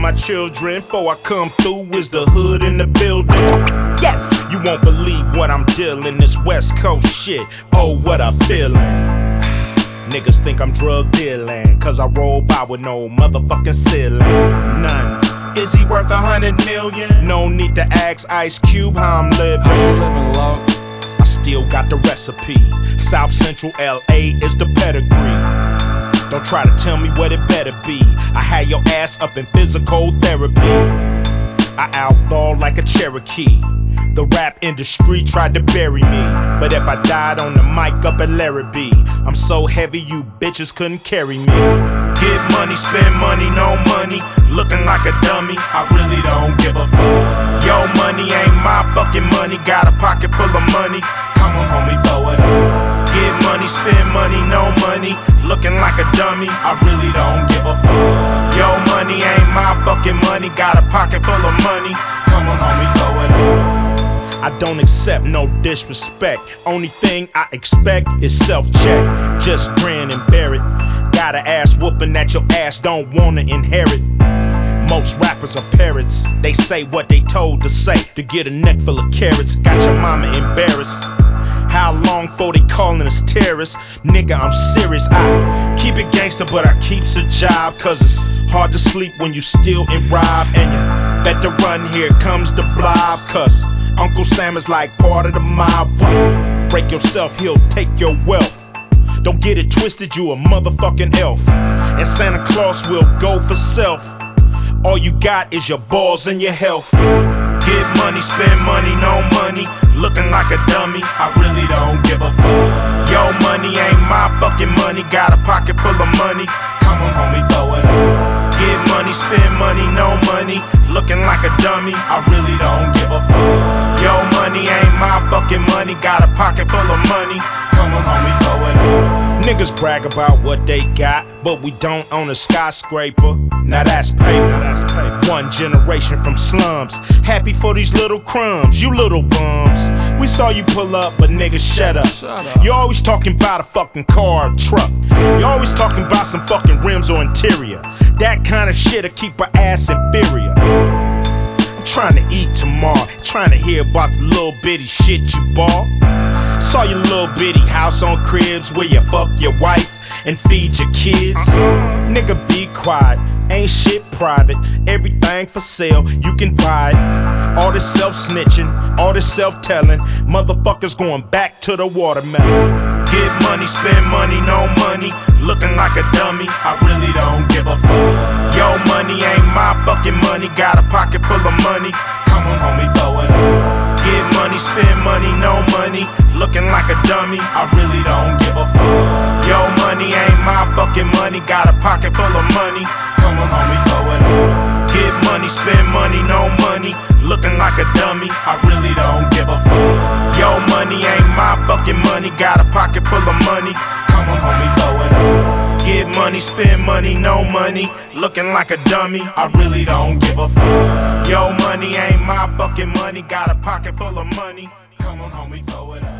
my children. Before I come through, is the hood in the building. Yes, you won't believe what I'm dealing. This West Coast shit, oh what I'm feeling. Niggas think I'm drug dealing, cause I roll by with no motherfucking ceiling. None. Is he worth 100 million? No need to ask Ice Cube how I'm living. How you living, Lord? I still got the recipe. South Central LA is the pedigree. Don't try to tell me what it better be. I had your ass up in physical therapy. I outlaw like a Cherokee. The rap industry tried to bury me, but if I died on the mic up at Larrabee, I'm so heavy you bitches couldn't carry me. Get money, spend money, no money, looking like a dummy, I really don't give a fuck. Yo, money ain't my fucking money, got a pocket full of money, come on homie, throw it up. Get money, spend money, no money, looking like a dummy, I really don't give a fuck. Yo, money ain't my fucking money, got a pocket full of money, come on homie, throw it up. I don't accept no disrespect. Only thing I expect is self-check. Just grin and bear it. Got an ass whooping that your ass don't wanna inherit. Most rappers are parrots. They say what they told to say to get a neck full of carrots. Got your mama embarrassed. How long for they calling us terrorists? Nigga, I'm serious. I keep it gangster, but I keeps a job. Cause it's hard to sleep when you steal and rob. And you better run, here comes the blob. Cause Uncle Sam is like part of the mob. Break yourself, he'll take your wealth. Don't get it twisted, you a motherfucking elf. And Santa Claus will go for self. All you got is your balls and your health. Get money, spend money, no money, looking like a dummy, I really don't give a fuck. Yo, money ain't my fucking money, got a pocket full of money, come on homie, throw it up. Get money, spend money, no money, looking like a dummy, I really don't give a fuck. Yo, money ain't my fucking money, got a pocket full of money, come on homie, throw it up. Niggas brag about what they got, but we don't own a skyscraper. Now that's paper. One generation from slums, happy for these little crumbs, you little bums. We saw you pull up, but niggas shut up. You always talking about a fucking car or truck. You always talking about some fucking rims or interior. That kind of shit'll keep her ass inferior. I'm trying to eat tomorrow, trying to hear about the little bitty shit you bought. Saw your little bitty house on cribs where you fuck your wife and feed your kids. Nigga, be quiet, ain't shit private, everything for sale, you can buy it. All this self-snitching, all this self-telling, motherfuckers going back to the watermelon. Get money, spend money, no money, looking like a dummy, I really don't give a fuck. Yo, money ain't my fucking money, got a pocket full of money, come on homie, throw it up. Get money, spend money, no money, looking like a dummy, I really don't give a fuck. Yo, money ain't my fucking money, got a pocket full of money, come on homie, throw it up. Get money, spend money, no money, looking like a dummy, I really don't give a fuck. Yo, money ain't my fucking money, got a pocket full of money, come on homie, throw it up. Get money, spend money, no money, looking like a dummy, I really don't give a fuck. Yo, money ain't my fucking money, got a pocket full of money, come on homie, throw it up.